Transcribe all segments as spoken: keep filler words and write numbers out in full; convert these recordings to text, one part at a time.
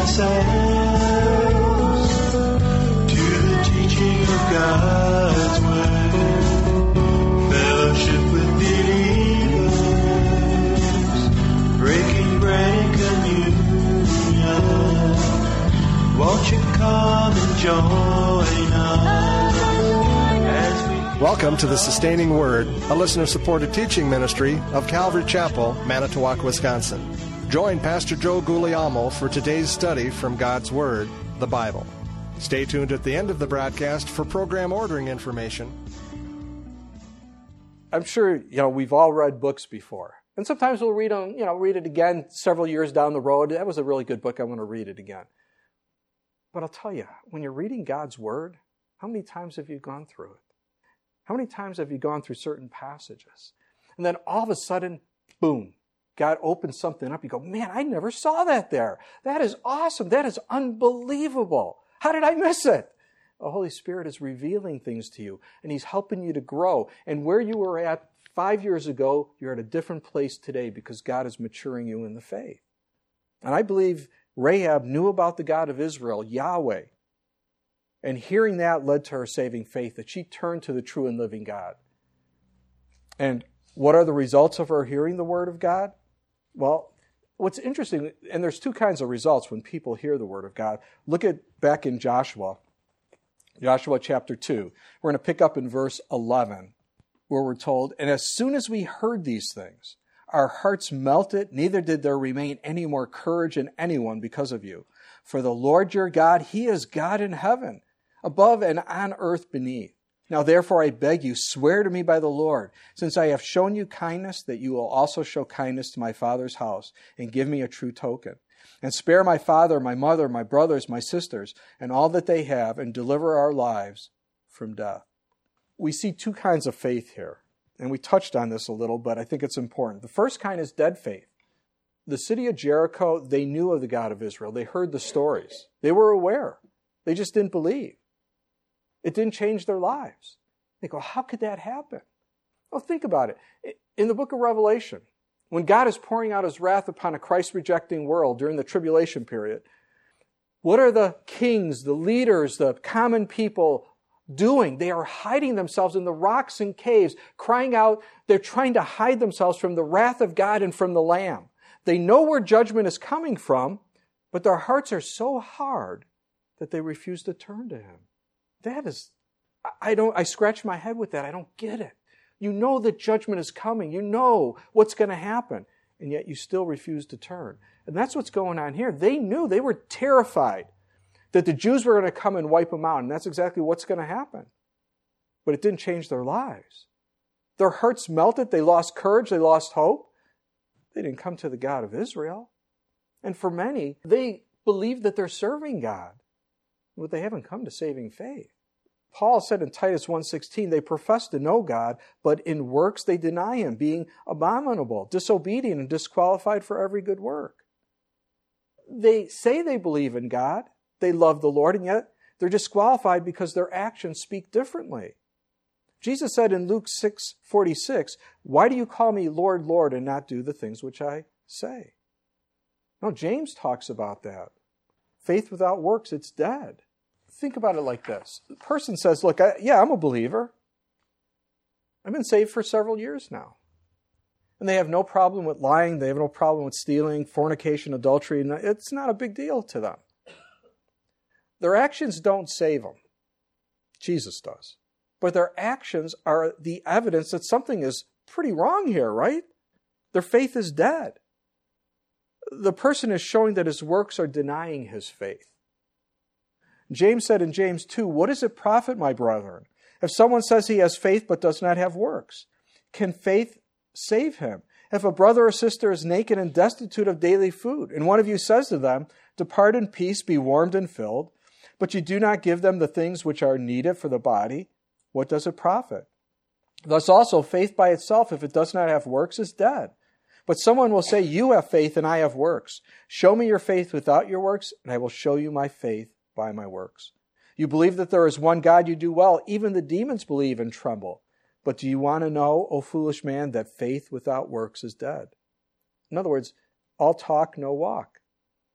ourselves to the teaching of God's word. Fellowship with believers, breaking bread and communion. Won't you come and join us as we... Welcome to the Sustaining Word, a listener-supported teaching ministry of Calvary Chapel, Manitowoc, Wisconsin. Join Pastor Joe Guglielmo for today's study from God's Word, the Bible. Stay tuned at the end of the broadcast for program ordering information. I'm sure, you know, we've all read books before. And sometimes we'll read them, you know, read it again several years down the road. That was a really good book. I want to read it again. But I'll tell you, when you're reading God's Word, how many times have you gone through it? How many times have you gone through certain passages? And then all of a sudden, boom, God opens something up. You go, man, I never saw that there. That is awesome. That is unbelievable. How did I miss it? The Holy Spirit is revealing things to you, and He's helping you to grow. And where you were at five years ago, you're at a different place today because God is maturing you in the faith. And I believe Rahab knew about the God of Israel, Yahweh. And hearing that led to her saving faith, that she turned to the true and living God. And what are the results of her hearing the Word of God? Well, what's interesting, and there's two kinds of results when people hear the Word of God. Look at back in Joshua, Joshua chapter two. We're going to pick up in verse eleven, where we're told, "And as soon as we heard these things, our hearts melted, neither did there remain any more courage in anyone because of you. For the Lord your God, He is God in heaven, above and on earth beneath. Now therefore I beg you, swear to me by the Lord, since I have shown you kindness, that you will also show kindness to my father's house, and give me a true token. And spare my father, my mother, my brothers, my sisters, and all that they have, and deliver our lives from death." We see two kinds of faith here, and we touched on this a little, but I think it's important. The first kind is dead faith. The city of Jericho, they knew of the God of Israel. They heard the stories. They were aware. They just didn't believe. It didn't change their lives. They go, how could that happen? Well, think about it. In the book of Revelation, when God is pouring out His wrath upon a Christ-rejecting world during the tribulation period, what are the kings, the leaders, the common people doing? They are hiding themselves in the rocks and caves, crying out. They're trying to hide themselves from the wrath of God and from the Lamb. They know where judgment is coming from, but their hearts are so hard that they refuse to turn to Him. That is, I don't, I scratch my head with that. I don't get it. You know that judgment is coming. You know what's going to happen, and yet you still refuse to turn. And that's what's going on here. They knew, they were terrified that the Jews were going to come and wipe them out, and that's exactly what's going to happen. But it didn't change their lives. Their hearts melted. They lost courage. They lost hope. They didn't come to the God of Israel. And for many, they believe that they're serving God, but they haven't come to saving faith. Paul said in Titus one sixteen, they profess to know God, but in works they deny Him, being abominable, disobedient, and disqualified for every good work. They say they believe in God, they love the Lord, and yet they're disqualified because their actions speak differently. Jesus said in Luke six forty-six, "Why do you call me Lord, Lord, and not do the things which I say?" No, James talks about that. Faith without works, it's dead. Think about it like this. The person says, look, I, yeah, I'm a believer. I've been saved for several years now. And they have no problem with lying. They have no problem with stealing, fornication, adultery. It's not a big deal to them. Their actions don't save them. Jesus does. But their actions are the evidence that something is pretty wrong here, right? Their faith is dead. The person is showing that his works are denying his faith. James said in James two, "What does it profit, my brethren, if someone says he has faith but does not have works? Can faith save him? If a brother or sister is naked and destitute of daily food, and one of you says to them, 'Depart in peace, be warmed and filled,' but you do not give them the things which are needed for the body, what does it profit? Thus also faith by itself, if it does not have works, is dead. But someone will say, 'You have faith and I have works. Show me your faith without your works, and I will show you my faith by my works.' You believe that there is one God, you do well. Even the demons believe and tremble. But do you want to know, O foolish man, that faith without works is dead?" In other words, all talk, no walk.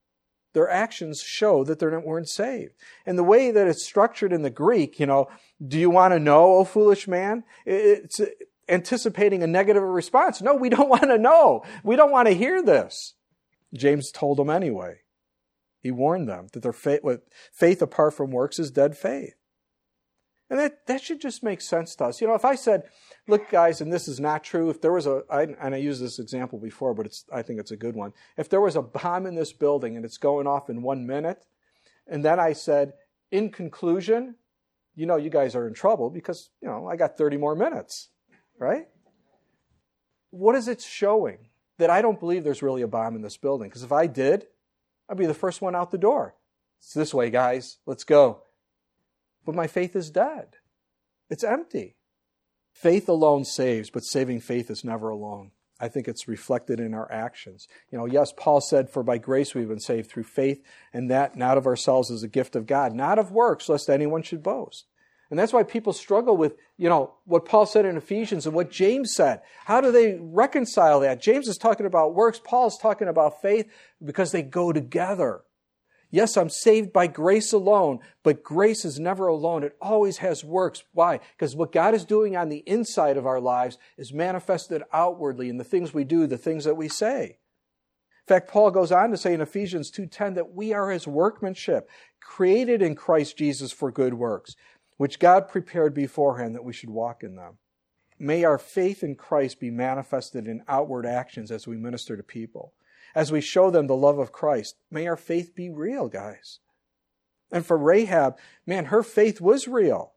Their actions show that they weren't saved. And the way that it's structured in the Greek, you know, do you want to know, O foolish man? It's anticipating a negative response. No, we don't want to know. We don't want to hear this. James told them anyway. He warned them that their faith, faith apart from works is dead faith. And that, that should just make sense to us. You know, if I said, look, guys, and this is not true, if there was a, I, and I used this example before, but it's, I think it's a good one. If there was a bomb in this building and it's going off in one minute, and then I said, in conclusion, you know, you guys are in trouble because, you know, I got thirty more minutes, right? What is it showing? That I don't believe there's really a bomb in this building. Because if I did, I'd be the first one out the door. It's this way, guys. Let's go. But my faith is dead. It's empty. Faith alone saves, but saving faith is never alone. I think it's reflected in our actions. You know, yes, Paul said, for by grace we've been saved through faith, and that not of ourselves is a gift of God, not of works, lest anyone should boast. And that's why people struggle with, you know, what Paul said in Ephesians and what James said. How do they reconcile that? James is talking about works. Paul is talking about faith because they go together. Yes, I'm saved by grace alone, but grace is never alone. It always has works. Why? Because what God is doing on the inside of our lives is manifested outwardly in the things we do, the things that we say. In fact, Paul goes on to say in Ephesians two ten that we are His workmanship, created in Christ Jesus for good works, which God prepared beforehand that we should walk in them. May our faith in Christ be manifested in outward actions as we minister to people. As we show them the love of Christ, may our faith be real, guys. And for Rahab, man, her faith was real.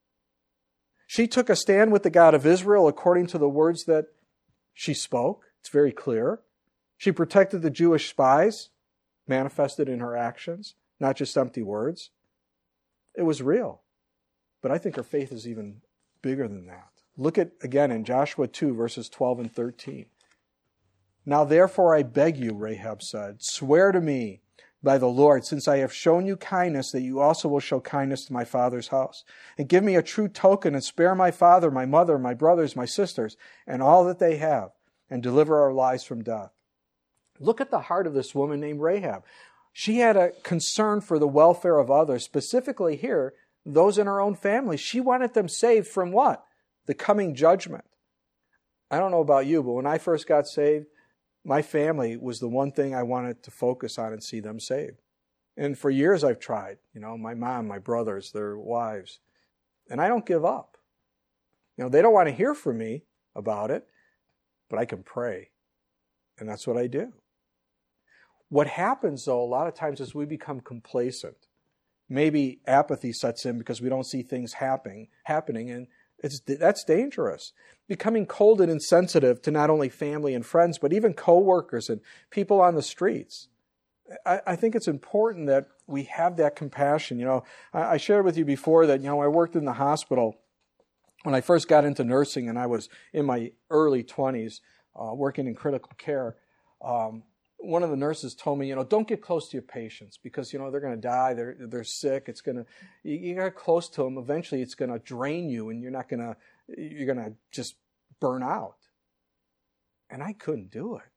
She took a stand with the God of Israel according to the words that she spoke. It's very clear. She protected the Jewish spies, manifested in her actions, not just empty words. It was real. But I think her faith is even bigger than that. Look at, again, in Joshua two, verses twelve and thirteen. Now therefore I beg you, Rahab said, swear to me by the Lord, since I have shown you kindness, that you also will show kindness to my father's house. And give me a true token, and spare my father, my mother, my brothers, my sisters, and all that they have, and deliver our lives from death. Look at the heart of this woman named Rahab. She had a concern for the welfare of others, specifically here, those in her own family. She wanted them saved from what? The coming judgment. I don't know about you, but when I first got saved, my family was the one thing I wanted to focus on and see them saved. And for years I've tried, you know, my mom, my brothers, their wives. And I don't give up. You know, they don't want to hear from me about it, but I can pray. And that's what I do. What happens, though, a lot of times is we become complacent. Maybe apathy sets in because we don't see things happening, happening, and it's, that's dangerous. Becoming cold and insensitive to not only family and friends, but even coworkers and people on the streets. I, I think it's important that we have that compassion. You know, I, I shared with you before that, you know, I worked in the hospital when I first got into nursing, and I was in my early twenties, uh, working in critical care. Um, One of the nurses told me, you know, don't get close to your patients because, you know, they're going to die. They're they're sick. It's going to, you, you get close to them. Eventually, it's going to drain you, and you're not going to, you're going to just burn out. And I couldn't do it.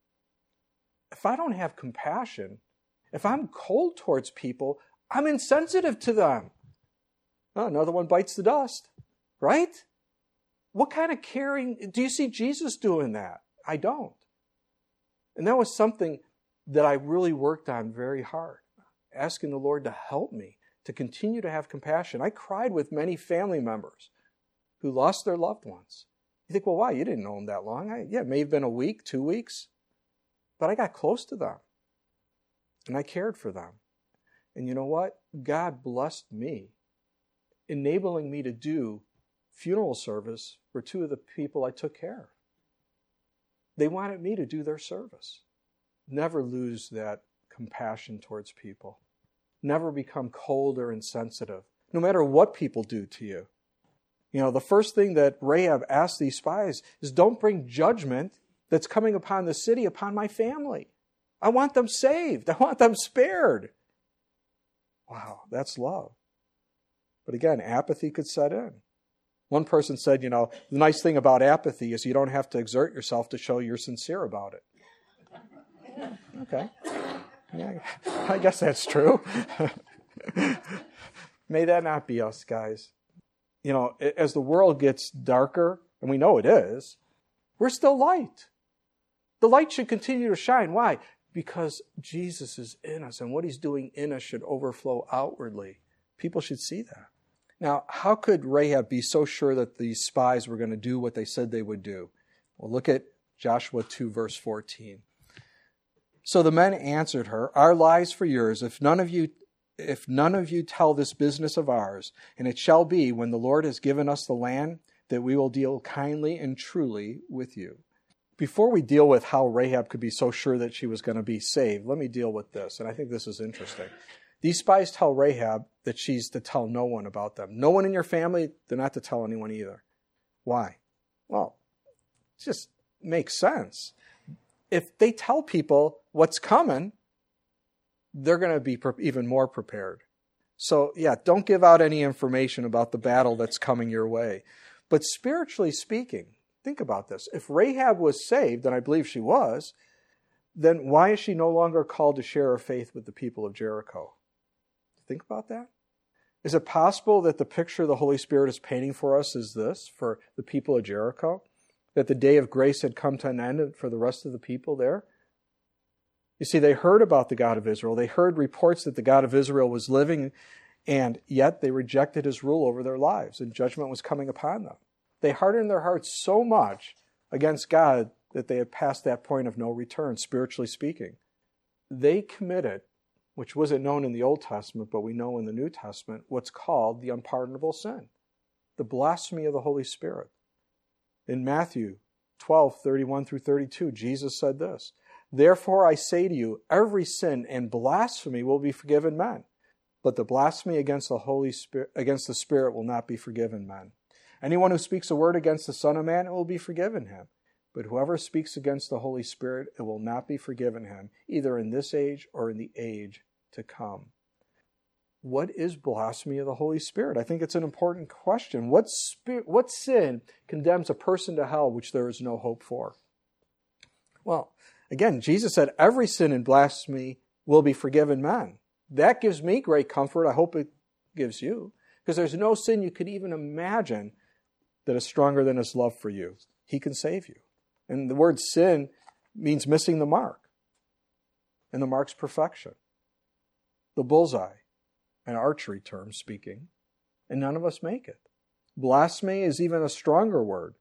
If I don't have compassion, if I'm cold towards people, I'm insensitive to them. Oh, another one bites the dust, right? What kind of caring, do you see Jesus doing that? I don't. And that was something that I really worked on very hard, asking the Lord to help me to continue to have compassion. I cried with many family members who lost their loved ones. You think, well, why? You didn't know them that long. I, yeah, it may have been a week, two weeks, but I got close to them, and I cared for them. And you know what? God blessed me, enabling me to do funeral service for two of the people I took care of. They wanted me to do their service. Never lose that compassion towards people. Never become cold or insensitive, no matter what people do to you. You know, the first thing that Rahab asked these spies is, don't bring judgment that's coming upon the city, upon my family. I want them saved. I want them spared. Wow, that's love. But again, apathy could set in. One person said, you know, the nice thing about apathy is you don't have to exert yourself to show you're sincere about it. Okay. Yeah, I guess that's true. May that not be us, guys. You know, as the world gets darker, and we know it is, we're still light. The light should continue to shine. Why? Because Jesus is in us, and what he's doing in us should overflow outwardly. People should see that. Now, how could Rahab be so sure that these spies were going to do what they said they would do? Well, look at Joshua two, verse fourteen. So the men answered her, our lives for yours, if none of you if none of you tell this business of ours, and it shall be when the Lord has given us the land, that we will deal kindly and truly with you. Before we deal with how Rahab could be so sure that she was going to be saved, let me deal with this, and I think this is interesting. These spies tell Rahab that she's to tell no one about them. No one in your family, they're not to tell anyone either. Why? Well, it just makes sense. If they tell people what's coming, they're going to be even more prepared. So, yeah, don't give out any information about the battle that's coming your way. But spiritually speaking, think about this. If Rahab was saved, and I believe she was, then why is she no longer called to share her faith with the people of Jericho? Think about that. Is it possible that the picture the Holy Spirit is painting for us is this, for the people of Jericho? That the day of grace had come to an end for the rest of the people there? You see, they heard about the God of Israel. They heard reports that the God of Israel was living, and yet they rejected his rule over their lives, and judgment was coming upon them. They hardened their hearts so much against God that they had passed that point of no return, spiritually speaking. They committed, which wasn't known in the Old Testament, but we know in the New Testament, what's called the unpardonable sin, the blasphemy of the Holy Spirit. In Matthew twelve, thirty-one through thirty-two, Jesus said this, therefore I say to you, every sin and blasphemy will be forgiven men, but the blasphemy against the Holy Spirit, against the Spirit will not be forgiven men. Anyone who speaks a word against the Son of Man, it will be forgiven him. But whoever speaks against the Holy Spirit, it will not be forgiven him, either in this age or in the age to come. What is blasphemy of the Holy Spirit? I think it's an important question. What spirit, what sin condemns a person to hell which there is no hope for? Well, again, Jesus said every sin and blasphemy will be forgiven men. That gives me great comfort. I hope it gives you. Because there's no sin you could even imagine that is stronger than his love for you. He can save you. And the word sin means missing the mark. And the mark's perfection. The bullseye. An archery term speaking, and none of us make it. Blasphemy is even a stronger word.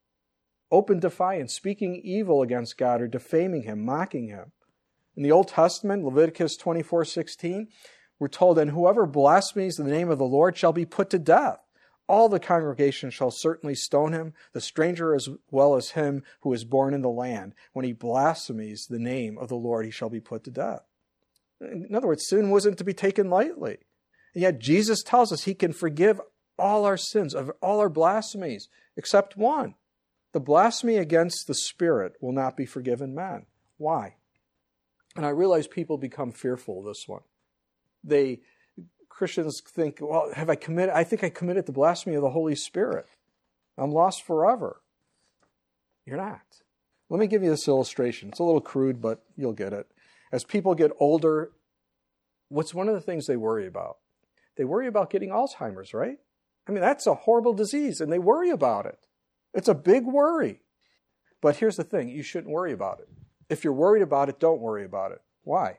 Open defiance, speaking evil against God or defaming him, mocking him. In the Old Testament, Leviticus twenty-four sixteen, we're told, and whoever blasphemes the name of the Lord shall be put to death. All the congregation shall certainly stone him, the stranger as well as him who is born in the land. When he blasphemes the name of the Lord, he shall be put to death. In other words, sin wasn't to be taken lightly. And yet Jesus tells us he can forgive all our sins, of all our blasphemies, except one. The blasphemy against the Spirit will not be forgiven man. Why? And I realize people become fearful of this one. They, Christians think, well, have I committed, I think I committed the blasphemy of the Holy Spirit. I'm lost forever. You're not. Let me give you this illustration. It's a little crude, but you'll get it. As people get older, what's one of the things they worry about? They worry about getting Alzheimer's, right? I mean, that's a horrible disease, and they worry about it. It's a big worry. But here's the thing, you shouldn't worry about it. If you're worried about it, don't worry about it. Why?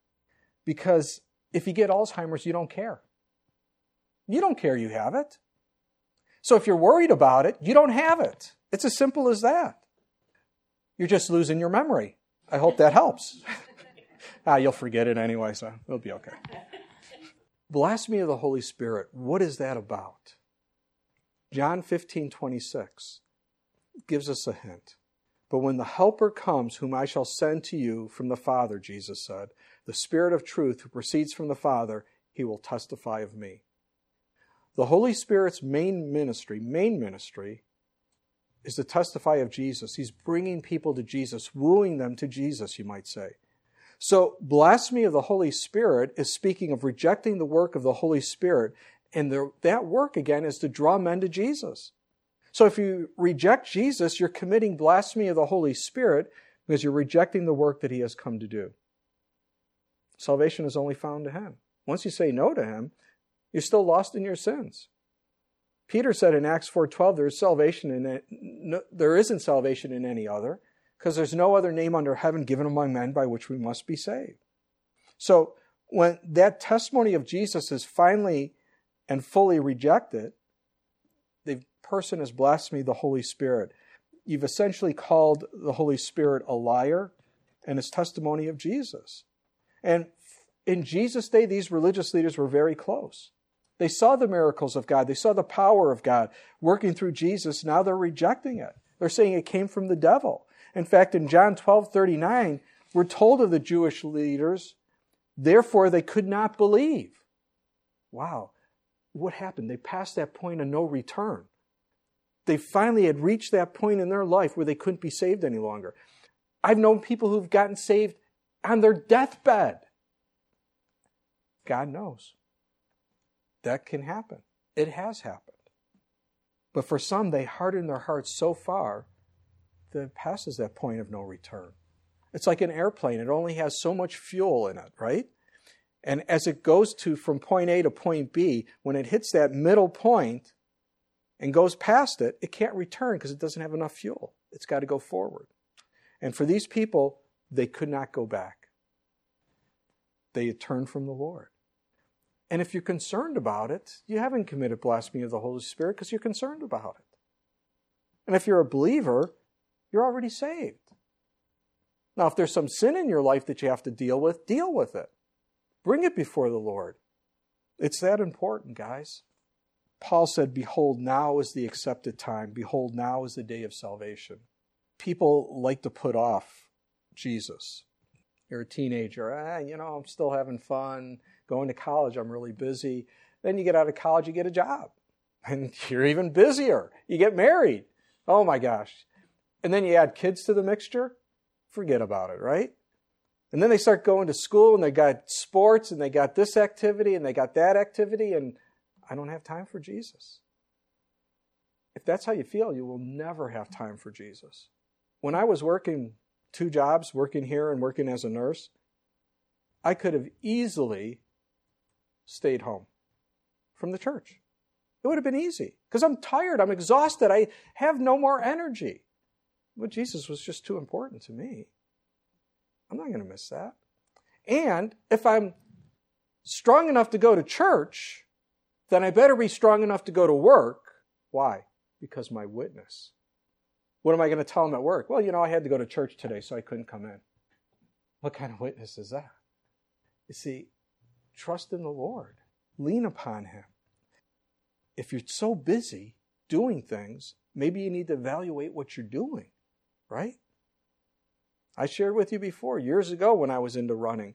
Because if you get Alzheimer's, you don't care. You don't care you have it. So if you're worried about it, you don't have it. It's as simple as that. You're just losing your memory. I hope that helps. ah, you'll forget it anyway, so it'll be okay. Blasphemy of the Holy Spirit, what is that about? John fifteen twenty-six gives us a hint. But when the Helper comes, whom I shall send to you from the Father, Jesus said, the Spirit of truth who proceeds from the Father, he will testify of me. The Holy Spirit's main ministry, main ministry, is to testify of Jesus. He's bringing people to Jesus, wooing them to Jesus, you might say. So blasphemy of the Holy Spirit is speaking of rejecting the work of the Holy Spirit, and the, that work, again, is to draw men to Jesus. So if you reject Jesus, you're committing blasphemy of the Holy Spirit because you're rejecting the work that he has come to do. Salvation is only found to him. Once you say no to him, you're still lost in your sins. Peter said in Acts four twelve, there is salvation in it, no, there isn't salvation in any other, because there's no other name under heaven given among men by which we must be saved. So when that testimony of Jesus is finally and fully rejected, the person has blasphemed the Holy Spirit. You've essentially called the Holy Spirit a liar and his testimony of Jesus. And in Jesus' day, these religious leaders were very close. They saw the miracles of God. They saw the power of God working through Jesus. Now they're rejecting it. They're saying it came from the devil. In fact, in John twelve thirty-nine, we're told of the Jewish leaders, therefore they could not believe. Wow. What happened? They passed that point of no return. They finally had reached that point in their life where they couldn't be saved any longer. I've known people who've gotten saved on their deathbed. God knows. That can happen. It has happened. But for some, they harden their hearts so far that it passes that point of no return. It's like an airplane. It only has so much fuel in it, right? And as it goes to from point A to point B, when it hits that middle point and goes past it, it can't return because it doesn't have enough fuel. It's got to go forward. And for these people, they could not go back. They had turned from the Lord. And if you're concerned about it, you haven't committed blasphemy of the Holy Spirit because you're concerned about it. And if you're a believer, you're already saved. Now, if there's some sin in your life that you have to deal with, deal with it. Bring it before the Lord. It's that important, guys. Paul said, behold, now is the accepted time. Behold, now is the day of salvation. People like to put off Jesus. You're a teenager. Ah, you know, I'm still having fun. Going to college, I'm really busy. Then you get out of college, you get a job. And you're even busier. You get married. Oh my gosh. And then you add kids to the mixture. Forget about it, right? And then they start going to school and they got sports and they got this activity and they got that activity and I don't have time for Jesus. If that's how you feel, you will never have time for Jesus. When I was working two jobs, working here and working as a nurse, I could have easily stayed home from the church. It would have been easy because I'm tired, I'm exhausted, I have no more energy. But Jesus was just too important to me. I'm not going to miss that. And if I'm strong enough to go to church, then I better be strong enough to go to work. Why? Because my witness. What am I going to tell them at work? Well, you know, I had to go to church today, so I couldn't come in. What kind of witness is that? You see, trust in the Lord. Lean upon Him. If you're so busy doing things, maybe you need to evaluate what you're doing, right? I shared with you before, years ago when I was into running,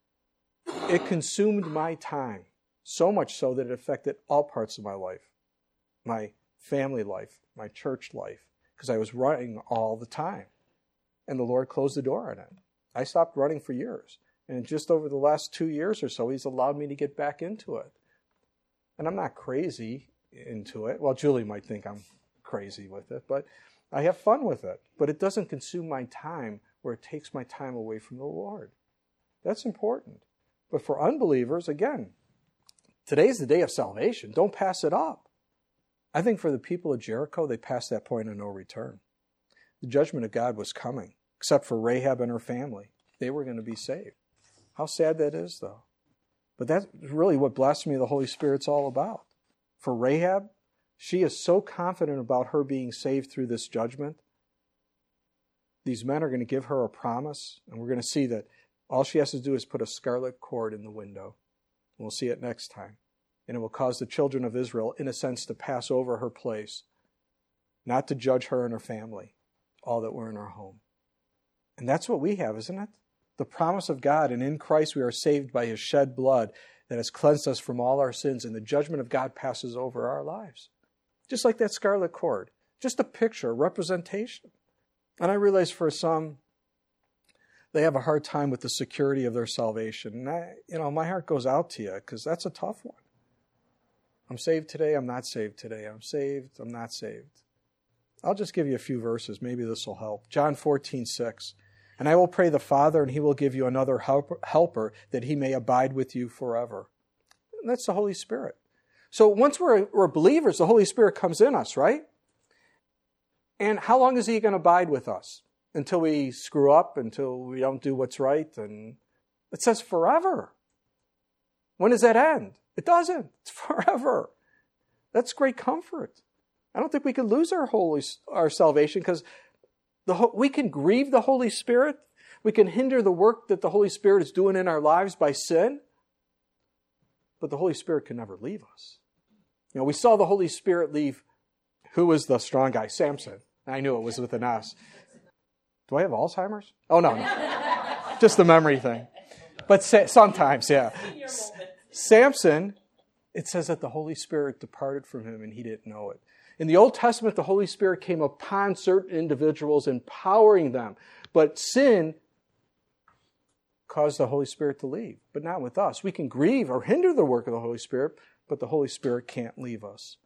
it consumed my time, so much so that it affected all parts of my life, my family life, my church life, because I was running all the time. And the Lord closed the door on it. I stopped running for years. And just over the last two years or so, He's allowed me to get back into it. And I'm not crazy into it. Well, Julie might think I'm crazy with it, but I have fun with it. But it doesn't consume my time where it takes my time away from the Lord. That's important. But for unbelievers, again, today's the day of salvation. Don't pass it up. I think for the people of Jericho, they passed that point of no return. The judgment of God was coming, except for Rahab and her family. They were going to be saved. How sad that is, though. But that's really what blasphemy of the Holy Spirit's all about. For Rahab, she is so confident about her being saved through this judgment. These men are going to give her a promise, and we're going to see that all she has to do is put a scarlet cord in the window. And we'll see it next time. And it will cause the children of Israel, in a sense, to pass over her place, not to judge her and her family, all that were in her home. And that's what we have, isn't it? The promise of God, and in Christ we are saved by His shed blood that has cleansed us from all our sins, and the judgment of God passes over our lives. Just like that scarlet cord. Just a picture, a representation. And I realize for some, they have a hard time with the security of their salvation. And I, you know, my heart goes out to you because that's a tough one. I'm saved today, I'm not saved today. I'm saved, I'm not saved. I'll just give you a few verses. Maybe this will help. John fourteen six. And I will pray the Father, and he will give you another helper, helper that he may abide with you forever. And that's the Holy Spirit. So once we're, we're believers, the Holy Spirit comes in us, right? And how long is he going to abide with us? Until we screw up, until we don't do what's right? And it says forever. When does that end? It doesn't. It's forever. That's great comfort. I don't think we can lose our holy, our salvation because the, we can grieve the Holy Spirit. We can hinder the work that the Holy Spirit is doing in our lives by sin. But the Holy Spirit can never leave us. You know, we saw the Holy Spirit leave, who was the strong guy? Samson. I knew it was with an S. Do I have Alzheimer's? Oh, no, no. Just the memory thing. But sa- sometimes, yeah. S- Samson, it says that the Holy Spirit departed from him and he didn't know it. In the Old Testament, the Holy Spirit came upon certain individuals, empowering them. But sin caused the Holy Spirit to leave, but not with us. We can grieve or hinder the work of the Holy Spirit, but the Holy Spirit can't leave us.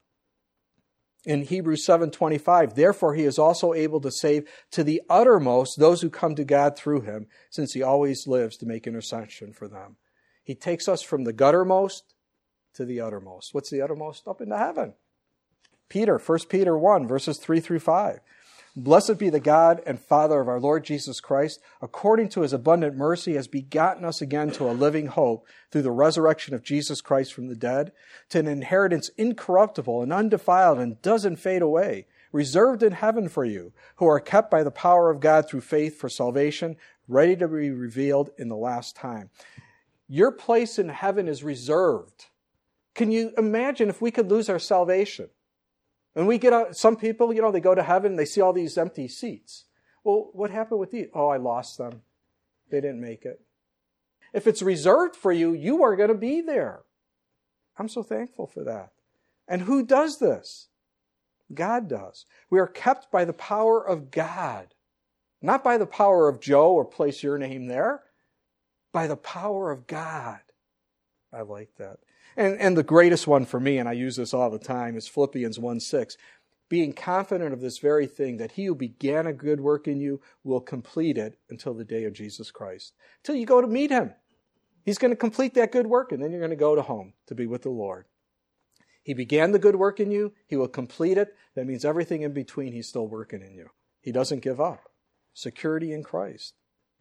In Hebrews seven twenty-five, therefore he is also able to save to the uttermost those who come to God through him, since he always lives to make intercession for them. He takes us from the guttermost to the uttermost. What's the uttermost? Up into heaven. Peter, First Peter one, verses three through five. Blessed be the God and Father of our Lord Jesus Christ, according to his abundant mercy, has begotten us again to a living hope through the resurrection of Jesus Christ from the dead, to an inheritance incorruptible and undefiled and doesn't fade away, reserved in heaven for you, who are kept by the power of God through faith for salvation, ready to be revealed in the last time. Your place in heaven is reserved. Can you imagine if we could lose our salvation? And we get out, some people, you know, they go to heaven and they see all these empty seats. Well, what happened with these? Oh, I lost them. They didn't make it. If it's reserved for you, you are going to be there. I'm so thankful for that. And who does this? God does. We are kept by the power of God. Not by the power of Joe or place your name there. By the power of God. I like that. And, and the greatest one for me, and I use this all the time, is Philippians one six. Being confident of this very thing, that he who began a good work in you will complete it until the day of Jesus Christ. Until you go to meet him. He's going to complete that good work, and then you're going to go to home to be with the Lord. He began the good work in you. He will complete it. That means everything in between, he's still working in you. He doesn't give up. Security in Christ.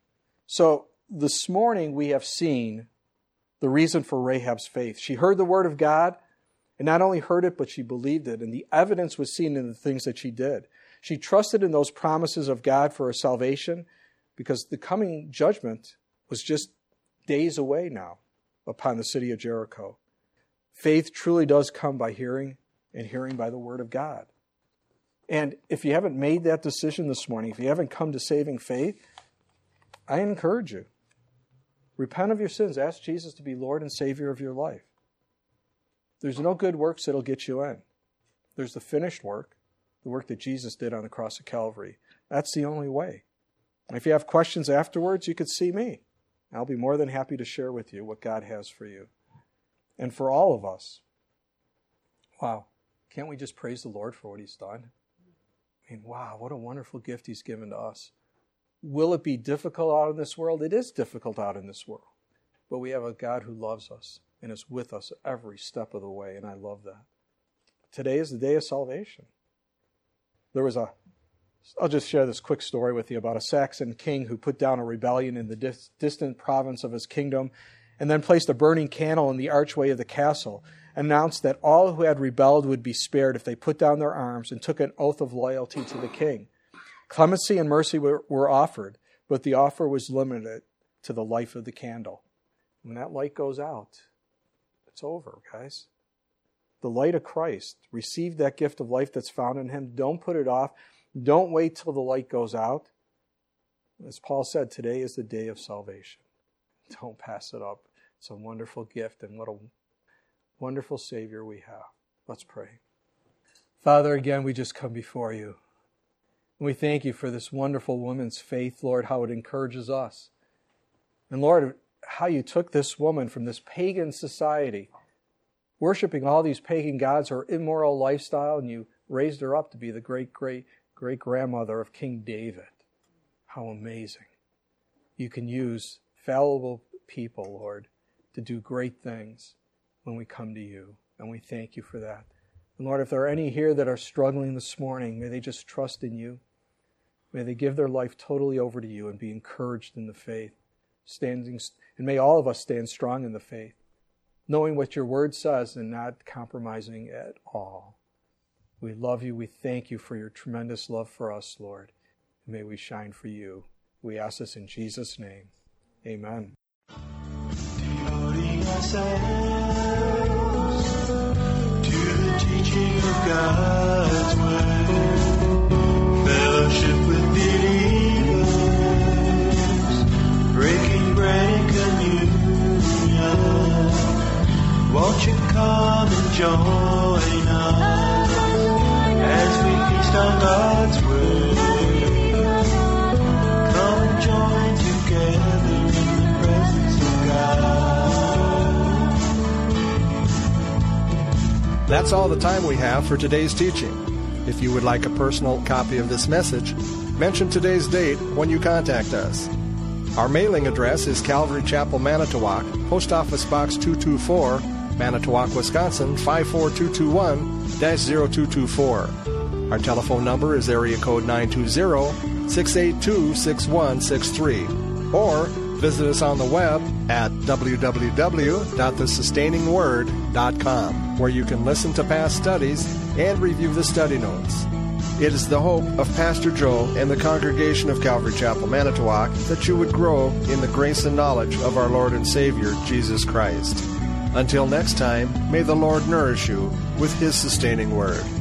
So this morning we have seen the reason for Rahab's faith. She heard the word of God, and not only heard it, but she believed it. And the evidence was seen in the things that she did. She trusted in those promises of God for her salvation, because the coming judgment was just days away now upon the city of Jericho. Faith truly does come by hearing, and hearing by the word of God. And if you haven't made that decision this morning, if you haven't come to saving faith, I encourage you. Repent of your sins. Ask Jesus to be Lord and Savior of your life. There's no good works that'll get you in. There's the finished work, the work that Jesus did on the cross of Calvary. That's the only way. And if you have questions afterwards, you could see me. I'll be more than happy to share with you what God has for you. And for all of us, wow, can't we just praise the Lord for what he's done? I mean, wow, what a wonderful gift he's given to us. Will it be difficult out in this world? It is difficult out in this world. But we have a God who loves us and is with us every step of the way, and I love that. Today is the day of salvation. There was a, I'll just share this quick story with you about a Saxon king who put down a rebellion in the dis- distant province of his kingdom, and then placed a burning candle in the archway of the castle, announced that all who had rebelled would be spared if they put down their arms and took an oath of loyalty to the king. Clemency and mercy were, were offered, but the offer was limited to the life of the candle. When that light goes out, it's over, guys. The light of Christ. Receive that gift of life that's found in him. Don't put it off. Don't wait till the light goes out. As Paul said, today is the day of salvation. Don't pass it up. It's a wonderful gift, and what a wonderful Savior we have. Let's pray. Father, again, we just come before you. And we thank you for this wonderful woman's faith, Lord, how it encourages us. And Lord, how you took this woman from this pagan society, worshiping all these pagan gods, her immoral lifestyle, and you raised her up to be the great, great, great grandmother of King David. How amazing. you can use fallible people, Lord, to do great things when we come to you. And we thank you for that. And Lord, if there are any here that are struggling this morning, may they just trust in you. May they give their life totally over to you and be encouraged in the faith. Standing, and may all of us stand strong in the faith, knowing what your word says and not compromising at all. We love you. We thank you for your tremendous love for us, Lord. And may we shine for you. We ask this in Jesus' name. Amen. Devoting ourselves to the teaching of God's word, fellowship with believers, breaking bread and communion. Won't you come and join us as we feast on God's word? Come and join together in the presence of God. That's all the time we have for today's teaching. If you would like a personal copy of this message, mention today's date when you contact us. Our mailing address is Calvary Chapel, Manitowoc, Post Office Box two two four, Manitowoc, Wisconsin five four two two one dash zero two two four. Our telephone number is area code nine two zero, six eight two, six one six three. Or visit us on the web at w w w dot the sustaining word dot com, where you can listen to past studies and review the study notes. It is the hope of Pastor Joe and the congregation of Calvary Chapel, Manitowoc, that you would grow in the grace and knowledge of our Lord and Savior, Jesus Christ. Until next time, may the Lord nourish you with His sustaining word.